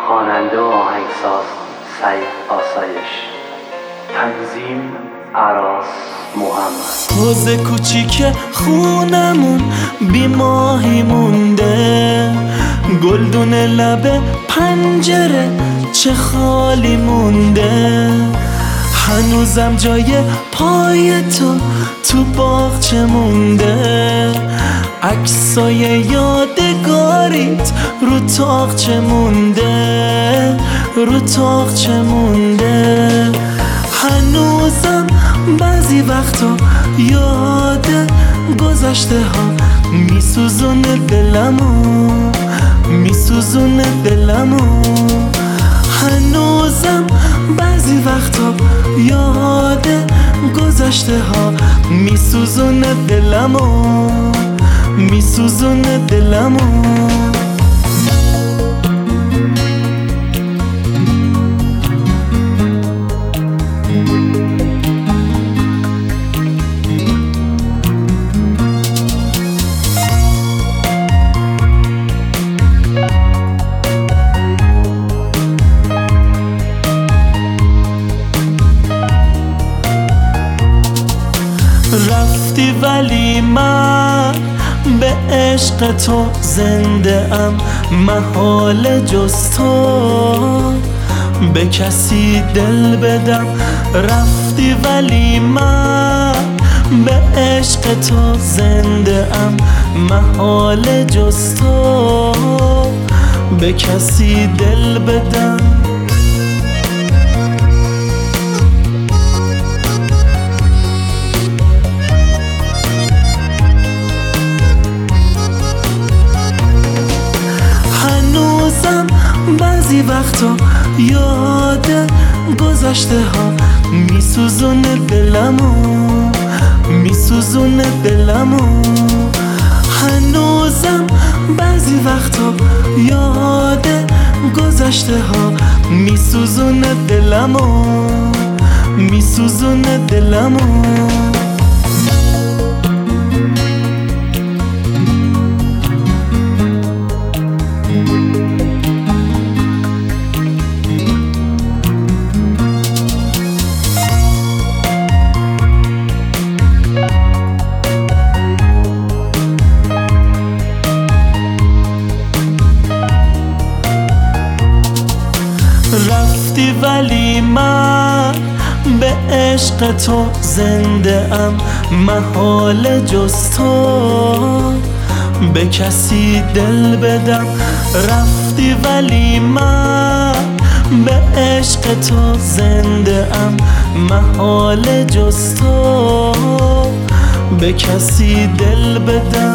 خواننده و آهنگساز سعید آسایش، تنظیم عراس محمد. حوض کوچیک خونمون بی ماهی مونده، گلدون لب پنجره چه خالی مونده. هنوزم جای پای تو باغچه مونده، عکسای یادگاریت رو تاقچه مونده، رو تاقچه مونده. هنوزم بعضی وقتا یاد گذشته ها میسوزونه دلمو، میسوزونه دلمو. هنوزم بعضی وقتا یاد گذشته ها میسوزونه دلمو، میسوزونه دلمو. رفتی ولی من به عشق تو زنده ام، محال جز تو به کسی دل بدم. رفتی ولی من به عشق تو زنده ام، محال جز تو به کسی دل بدم. بعضی وقتا یاد گذشته ها میسوزونه دلمو، میسوزونه دلمو. هنوزم بعضی وقتا یاد گذشته ها میسوزونه دلمو، میسوزونه دلمو. رفتی ولی من به عشق تو زنده ام، محال جز تو به کسی دل بدم. رفتی ولی من به عشق تو زنده ام، محال جز تو به کسی دل بدم.